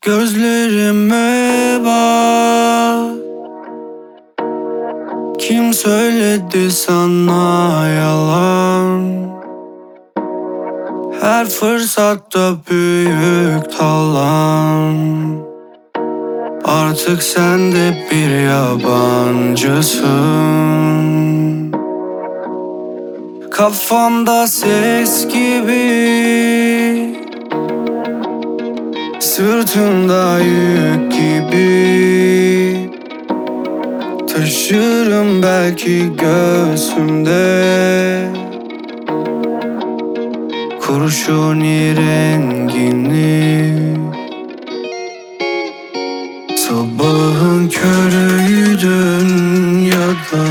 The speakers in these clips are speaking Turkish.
Gözlerime bak. Kim söyledi sana yalan? Her fırsatta büyük talan. Artık sen de bir yabancısın. Kafamda ses gibi, sırtımda yük gibi. Taşırım belki göğsümde kurşuni rengini. Sabahın körüydün ya da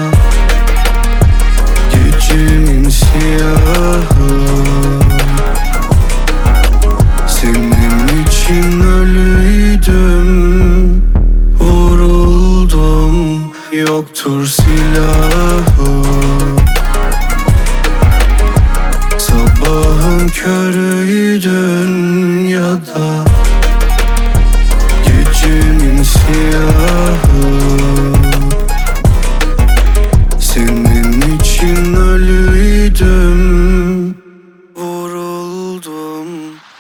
gecenin siyahı. Senin için ölüydüm, vuruldum, yoktur silahı. Sabahın körüydün ya da gecenin siyahı. Senin için ölüydüm, vuruldum.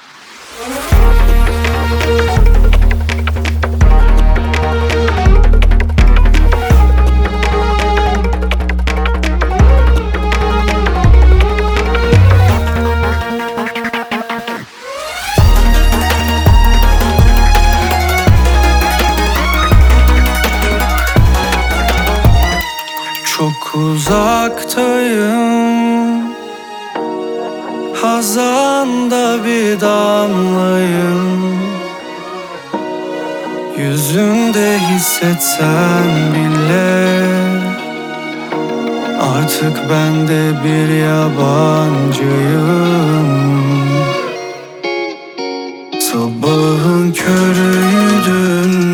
Çok uzaktayım, hazanda bir damlayım. Yüzünde hissetsen bile artık ben de bir yabancıyım. Sabahın körüydün